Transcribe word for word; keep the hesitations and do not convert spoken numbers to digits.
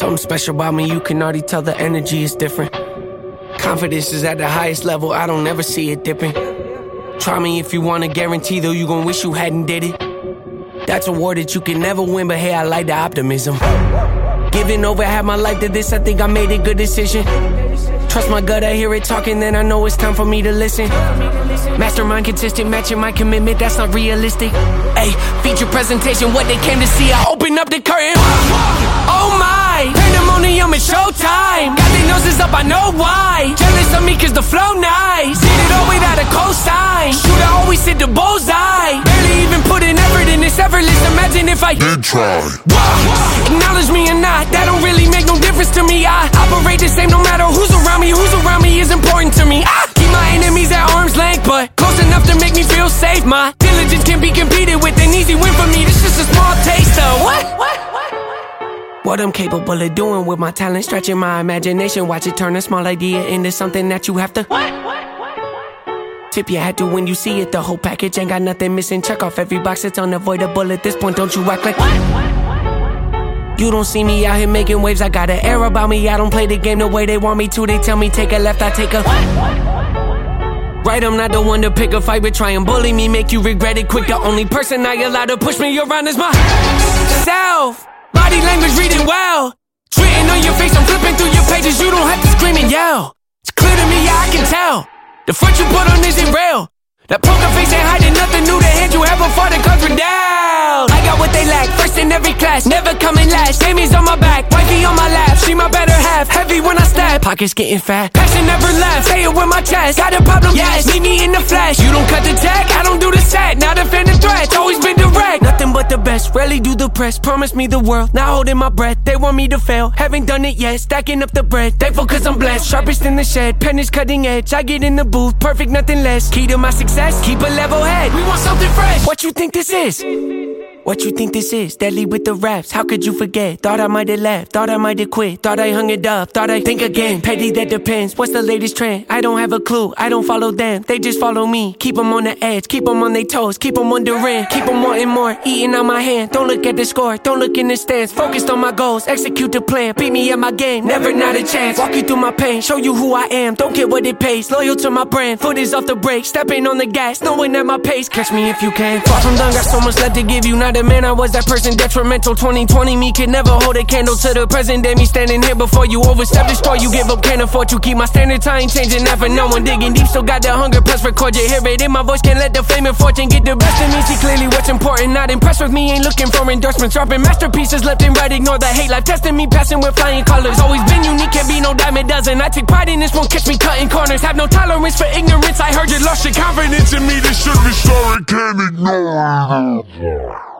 Something special about me, you can already tell the energy is different. Confidence is at the highest level, I don't ever see it dipping. Try me if you want a guarantee, though you gon' wish you hadn't did it. That's a war that you can never win, but hey, I like the optimism. Giving over half my life to this, I think I made a good decision. Trust my gut, I hear it talking, then I know it's time for me to listen. Mastermind consistent, matching my commitment, that's not realistic. Ayy, feature presentation, what they came to see, I open up the curtain. Oh my, pandemonium, it's showtime. Got their noses up, I know why. Jealous of me cause the flow nice. Did it all without a cosign. Shooter always hit the bullseye. Barely even put in effort in this effortless. Imagine if I did try. Acknowledge me or not, that don't really make no difference to me. I operate the same no matter who's around me. Who's around me is important to me. I keep my enemies at arm's length, but close enough to make me feel safe. My diligence can be competed with, an easy win for me. This just a small taste of what? What? What I'm capable of doing with my talent, stretching my imagination. Watch it turn a small idea into something that you have to what? Tip your hat to when you see it. The whole package ain't got nothing missing. Check off every box, it's unavoidable at this point. Don't you act like what? You don't see me out here making waves. I got an air about me. I don't play the game the way they want me to. They tell me take a left, I take a right. I'm not the one to pick a fight, but try and bully me, make you regret it quick. The only person I allow to push me around is myself. Body language reading well. Written on your face, I'm flipping through your pages. You don't have to scream and yell. It's clear to me, yeah, I can tell. The front you put on isn't real. That poker face ain't hiding nothing new. The hand you have before the cards were down. I got what they lack, first in every class, never coming last. Amy's on my back, wifey on my lap. She my better half, heavy when I stab. Pockets getting fat, passion never left. Say it with my chest, got a problem, yes. Meet me in the flesh. You don't cut the check, I don't do the set. Now defend the threats, always been direct. Nothing but the best, rarely do the press. Promise me the world, not holding my breath. They want me to fail, haven't done it yet. Stacking up the bread, thankful cause I'm blessed. Sharpest in the shed, pen is cutting edge. I get in the booth, perfect, nothing less. Key to my success, keep a level head. We want something fresh. What you think this is? What you think this is? Deadly with the raps, how could you forget? Thought I might've left, thought I might've quit. Thought I hung it up, thought I'd think again. Petty, that depends, what's the latest trend? I don't have a clue, I don't follow them. They just follow me, keep them on the edge. Keep them on their toes, keep them wondering. Keep them wanting more, eating on my hand. Don't look at the score, don't look in the stands. Focused on my goals, execute the plan. Beat me at my game, never not a chance. Walk you through my pain, show you who I am. Don't get what it pays, loyal to my brand. Foot is off the brake, stepping on the gas, knowing at my pace. Catch me if you can. Far from done, got so much left to give you. Not a man, I was that person detrimental. Twenty twenty me could never hold a candle to the present day. Me standing here before you, overstep, destroy you, give up, can't afford to keep my standards. I ain't changing that for no one. Digging deep, still got the hunger, press record, you hear it in my voice. Can't let the fame and fortune get the best of me. See clearly what's important, not impressed with me. Ain't looking for endorsements, dropping masterpieces left and right. Ignore the hate, life testing me, passing with flying colors. Always been unique, can't be no dime a dozen. I take pride in this, won't catch me cutting corners. Have no tolerance for ignorance, I heard you lost your confidence in me. This should be sorry, can't ignore.